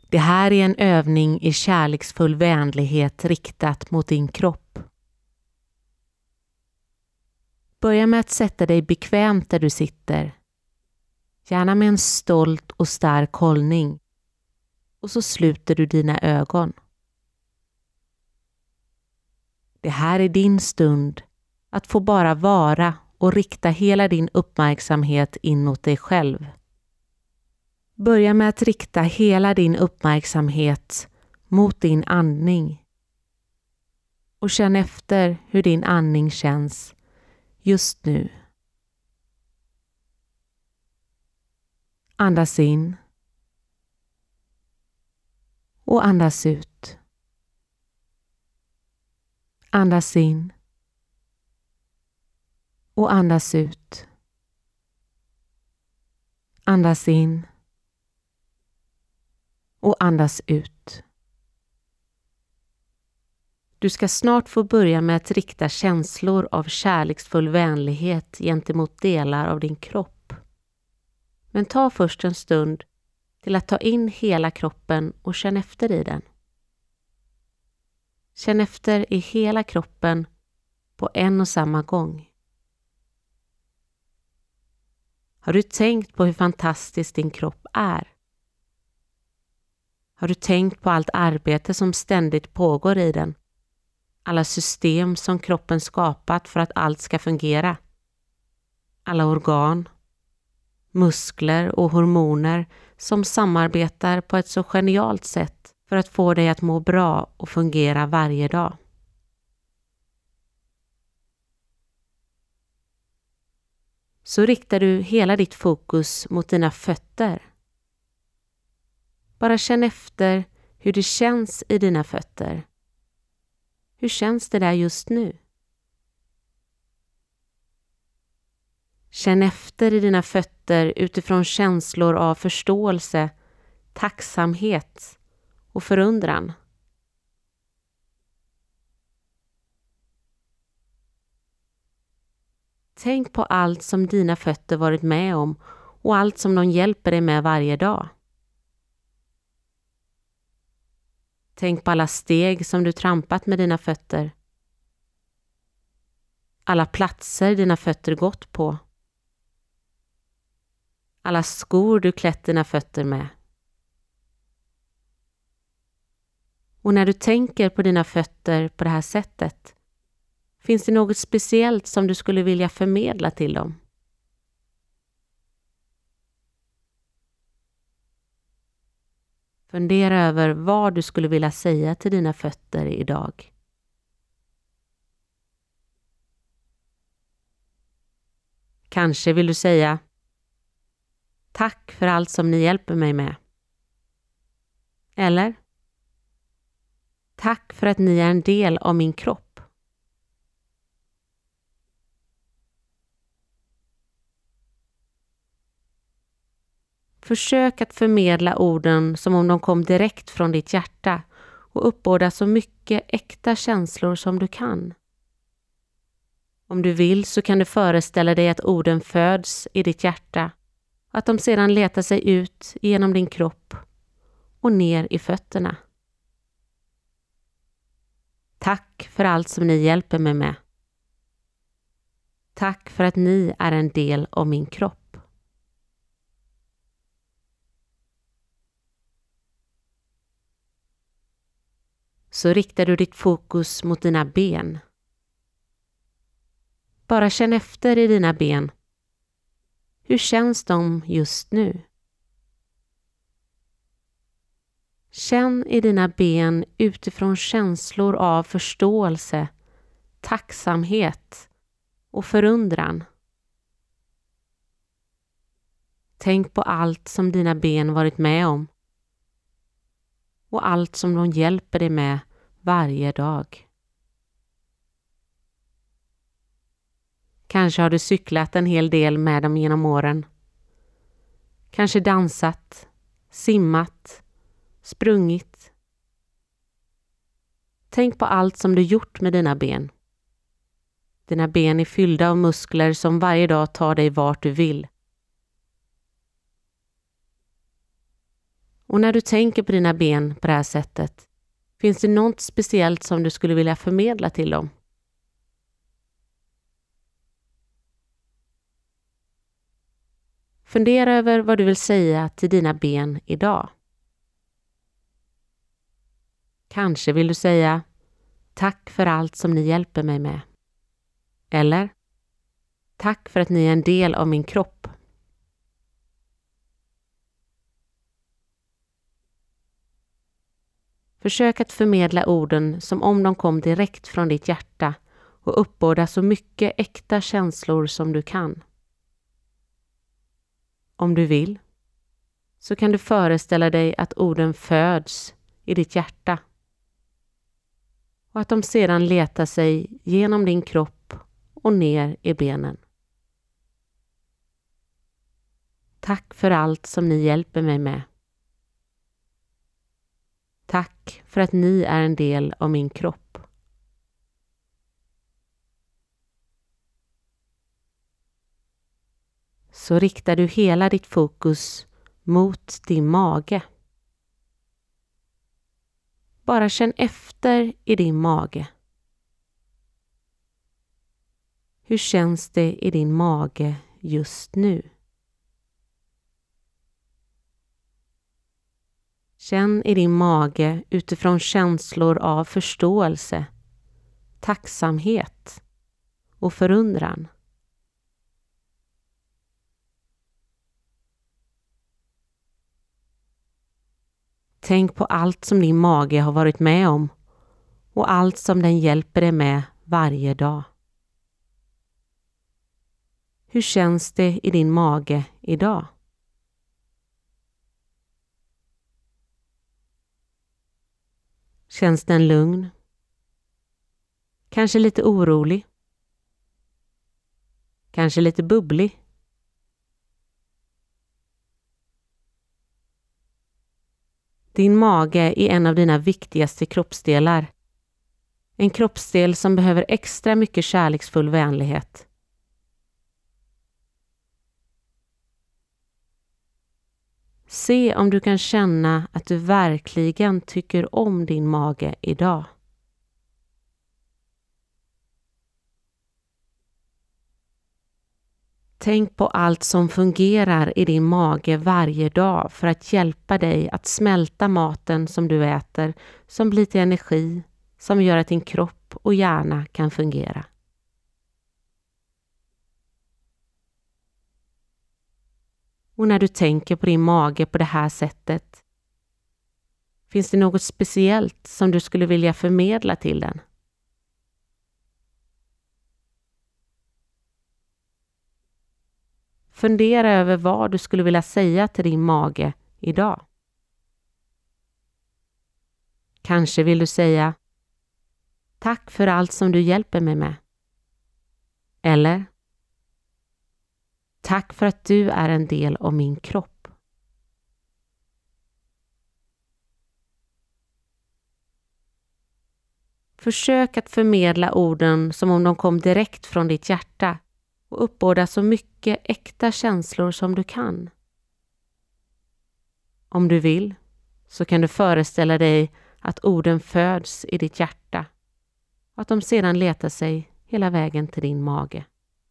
Det här är en övning i kärleksfull vänlighet riktat mot din kropp. Börja med att sätta dig bekvämt där du sitter. Gärna med en stolt och stark hållning. Och så sluter du dina ögon. Det här är din stund att få bara vara och rikta hela din uppmärksamhet inåt dig själv. Börja med att rikta hela din uppmärksamhet mot din andning. Och känn efter hur din andning känns just nu. Andas in. Och andas ut. Andas in. Och andas ut. Andas in. Och andas ut. Du ska snart få börja med att rikta känslor av kärleksfull vänlighet gentemot delar av din kropp. Men ta först en stund till att ta in hela kroppen och känn efter i den. Känn efter i hela kroppen på en och samma gång. Har du tänkt på hur fantastisk din kropp är? Har du tänkt på allt arbete som ständigt pågår i den? Alla system som kroppen skapat för att allt ska fungera? Alla organ, muskler och hormoner som samarbetar på ett så genialt sätt för att få dig att må bra och fungera varje dag. Så riktar du hela ditt fokus mot dina fötter. Bara känn efter hur det känns i dina fötter. Hur känns det där just nu? Känn efter i dina fötter utifrån känslor av förståelse, tacksamhet och förundran. Tänk på allt som dina fötter varit med om och allt som de hjälper dig med varje dag. Tänk på alla steg som du trampat med dina fötter. Alla platser dina fötter gått på. Alla skor du klätt dina fötter med. Och när du tänker på dina fötter på det här sättet, finns det något speciellt som du skulle vilja förmedla till dem? Fundera över vad du skulle vilja säga till dina fötter idag. Kanske vill du säga: tack för allt som ni hjälper mig med. Eller: tack för att ni är en del av min kropp. Försök att förmedla orden som om de kom direkt från ditt hjärta och uppbåda så mycket äkta känslor som du kan. Om du vill så kan du föreställa dig att orden föds i ditt hjärta och att de sedan letar sig ut genom din kropp och ner i fötterna. Tack för allt som ni hjälper mig med. Tack för att ni är en del av min kropp. Så riktar du ditt fokus mot dina ben. Bara känn efter i dina ben. Hur känns de just nu? Känn i dina ben utifrån känslor av förståelse, tacksamhet och förundran. Tänk på allt som dina ben varit med om och allt som de hjälper dig med varje dag. Kanske har du cyklat en hel del med dem genom åren. Kanske dansat, simmat, sprungit. Tänk på allt som du gjort med dina ben. Dina ben är fyllda av muskler som varje dag tar dig vart du vill. Och när du tänker på dina ben på det här sättet, finns det något speciellt som du skulle vilja förmedla till dem? Fundera över vad du vill säga till dina ben idag. Kanske vill du säga: tack för allt som ni hjälper mig med. Eller: tack för att ni är en del av min kropp. Försök att förmedla orden som om de kom direkt från ditt hjärta och uppbåda så mycket äkta känslor som du kan. Om du vill, så kan du föreställa dig att orden föds i ditt hjärta och att de sedan letar sig genom din kropp och ner i benen. Tack för allt som ni hjälper mig med. Tack för att ni är en del av min kropp. Så riktar du hela ditt fokus mot din mage. Bara känn efter i din mage. Hur känns det i din mage just nu? Känn i din mage utifrån känslor av förståelse, tacksamhet och förundran. Tänk på allt som din mage har varit med om och allt som den hjälper dig med varje dag. Hur känns det i din mage idag? Känns den lugn? Kanske lite orolig? Kanske lite bubblig? Din mage är en av dina viktigaste kroppsdelar. En kroppsdel som behöver extra mycket kärleksfull vänlighet. Se om du kan känna att du verkligen tycker om din mage idag. Tänk på allt som fungerar i din mage varje dag för att hjälpa dig att smälta maten som du äter, som blir till energi, som gör att din kropp och hjärna kan fungera. Och när du tänker på din mage på det här sättet, finns det något speciellt som du skulle vilja förmedla till den? Fundera över vad du skulle vilja säga till din mage idag. Kanske vill du säga: tack för allt som du hjälper mig med. Eller: tack för att du är en del av min kropp. Försök att förmedla orden som om de kom direkt från ditt hjärta och uppbåda så mycket äkta känslor som du kan. Om du vill, så kan du föreställa dig att orden föds i ditt hjärta och att de sedan letar sig hela vägen till din mage.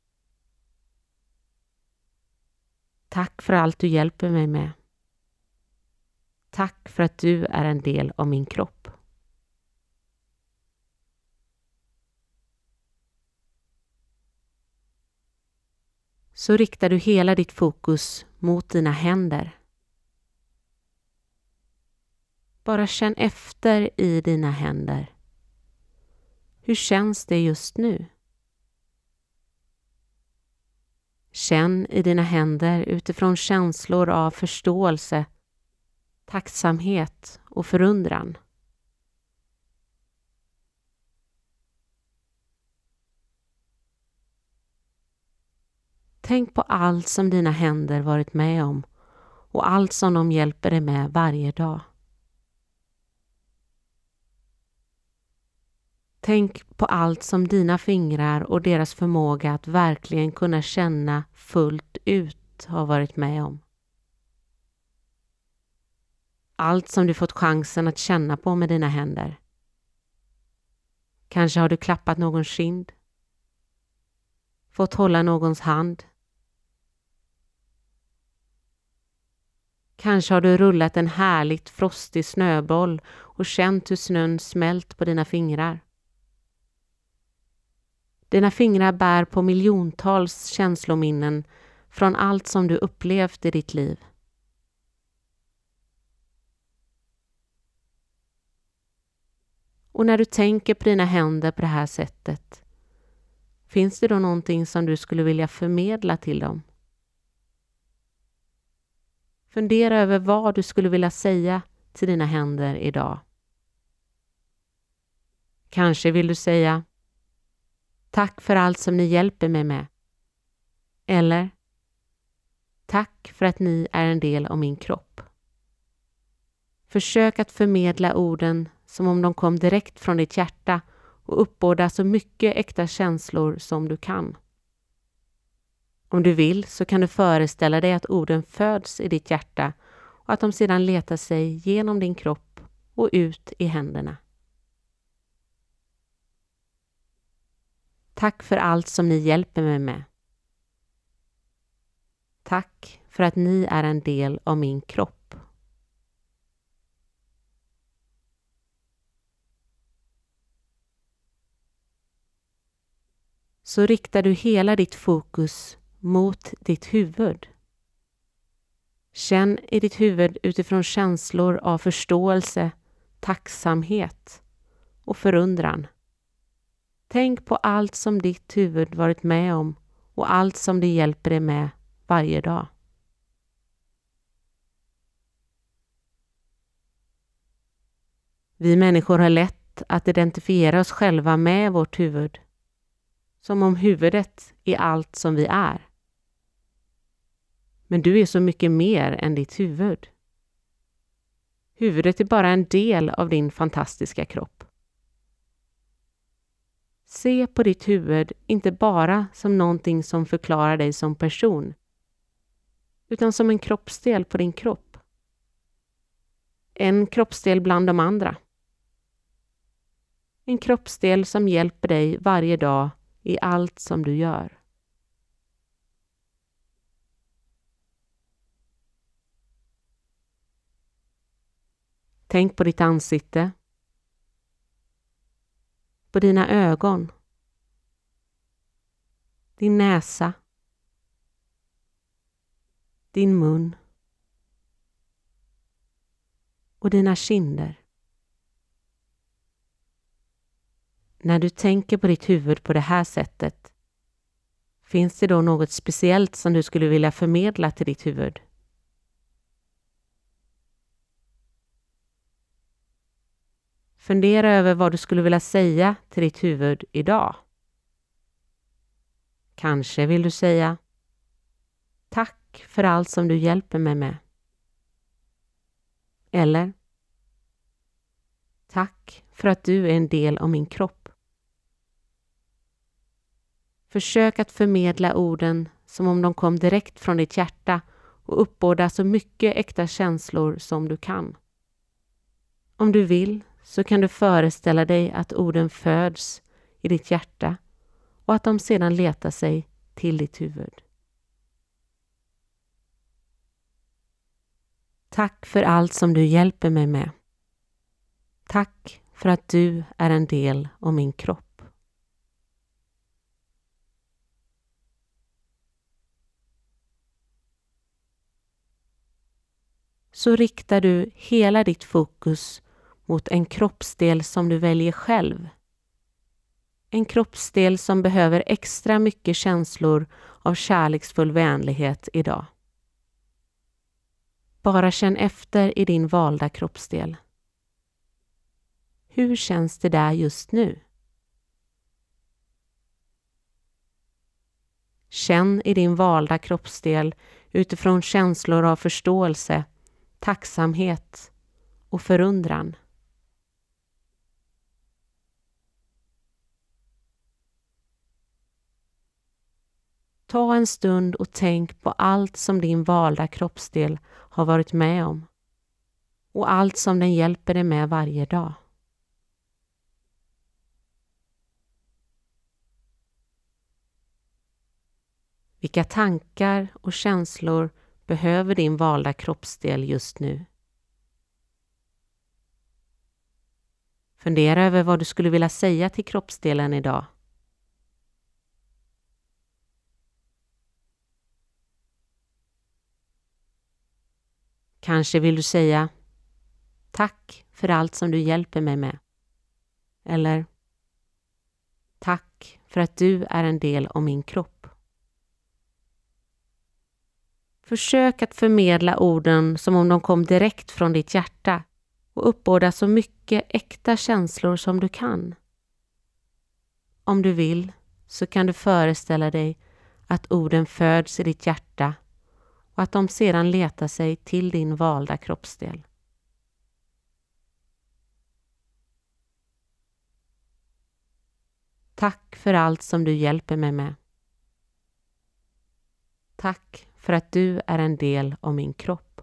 Tack för allt du hjälper mig med. Tack för att du är en del av min kropp. Så riktar du hela ditt fokus mot dina händer. Bara känn efter i dina händer. Hur känns det just nu? Känn i dina händer utifrån känslor av förståelse, tacksamhet och förundran. Tänk på allt som dina händer varit med om och allt som de hjälper dig med varje dag. Tänk på allt som dina fingrar och deras förmåga att verkligen kunna känna fullt ut har varit med om. Allt som du fått chansen att känna på med dina händer. Kanske har du klappat någons kind. Fått hålla någons hand. Kanske har du rullat en härligt frostig snöboll och känt hur snön smält på dina fingrar. Dina fingrar bär på miljontals känslominnen från allt som du upplevt i ditt liv. Och när du tänker på dina händer på det här sättet, finns det då någonting som du skulle vilja förmedla till dem? Fundera över vad du skulle vilja säga till dina händer idag. Kanske vill du säga: tack för allt som ni hjälper mig med. Eller: tack för att ni är en del av min kropp. Försök att förmedla orden som om de kom direkt från ditt hjärta och uppbåda så mycket äkta känslor som du kan. Om du vill så kan du föreställa dig att orden föds i ditt hjärta och att de sedan letar sig genom din kropp och ut i händerna. Tack för allt som ni hjälper mig med. Tack för att ni är en del av min kropp. Så riktar du hela ditt fokus mot ditt huvud. Känn i ditt huvud utifrån känslor av förståelse, tacksamhet och förundran. Tänk på allt som ditt huvud varit med om och allt som det hjälper dig med varje dag. Vi människor har lätt att identifiera oss själva med vårt huvud, som om huvudet är allt som vi är. Men du är så mycket mer än ditt huvud. Huvudet är bara en del av din fantastiska kropp. Se på ditt huvud inte bara som någonting som förklarar dig som person, utan som en kroppsdel på din kropp. En kroppsdel bland de andra. En kroppsdel som hjälper dig varje dag i allt som du gör. Tänk på ditt ansikte, på dina ögon, din näsa, din mun och dina kinder. När du tänker på ditt huvud på det här sättet, finns det då något speciellt som du skulle vilja förmedla till ditt huvud? Fundera över vad du skulle vilja säga till ditt huvud idag. Kanske vill du säga: tack för allt som du hjälper mig med. Eller: tack för att du är en del av min kropp. Försök att förmedla orden som om de kom direkt från ditt hjärta och uppbåda så mycket äkta känslor som du kan. Om du vill så kan du föreställa dig att orden föds i ditt hjärta och att de sedan letar sig till ditt huvud. Tack för allt som du hjälper mig med. Tack för att du är en del av min kropp. Så riktar du hela ditt fokus mot en kroppsdel som du väljer själv. En kroppsdel som behöver extra mycket känslor av kärleksfull vänlighet idag. Bara känn efter i din valda kroppsdel. Hur känns det där just nu? Känn i din valda kroppsdel utifrån känslor av förståelse, tacksamhet och förundran. Ta en stund och tänk på allt som din valda kroppsdel har varit med om. och allt som den hjälper dig med varje dag. Vilka tankar och känslor behöver din valda kroppsdel just nu? Fundera över vad du skulle vilja säga till kroppsdelen idag. Kanske vill du säga: tack för allt som du hjälper mig med. Eller: tack för att du är en del av min kropp. Försök att förmedla orden som om de kom direkt från ditt hjärta och uppbåda så mycket äkta känslor som du kan. Om du vill så kan du föreställa dig att orden föds i ditt hjärta och att de sedan letar sig till din valda kroppsdel. Tack för allt som du hjälper mig med. Tack för att du är en del av min kropp.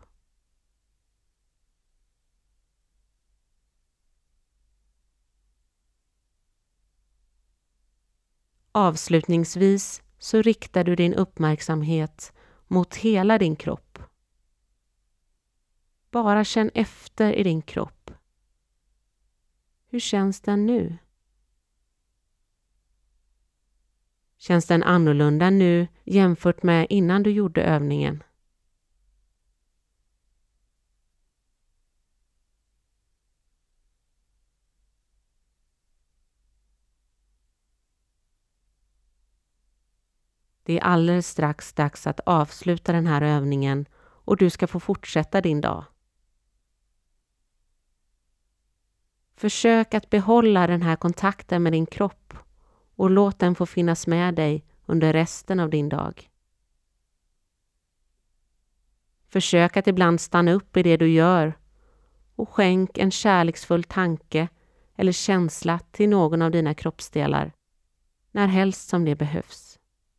Avslutningsvis så riktar du din uppmärksamhet mot hela din kropp. Bara känn efter i din kropp. Hur känns den nu? Känns den annorlunda nu jämfört med innan du gjorde övningen? Det är alldeles strax dags att avsluta den här övningen och du ska få fortsätta din dag. Försök att behålla den här kontakten med din kropp och låt den få finnas med dig under resten av din dag. Försök att ibland stanna upp i det du gör och skänk en kärleksfull tanke eller känsla till någon av dina kroppsdelar, när helst som det behövs.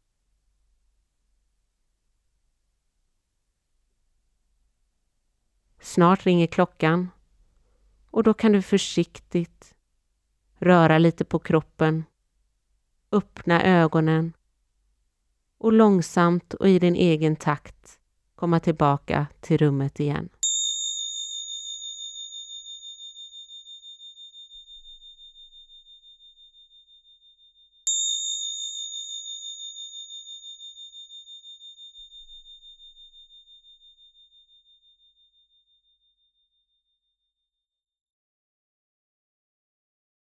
Snart ringer klockan och då kan du försiktigt röra lite på kroppen, öppna ögonen och långsamt och i din egen takt komma tillbaka till rummet igen.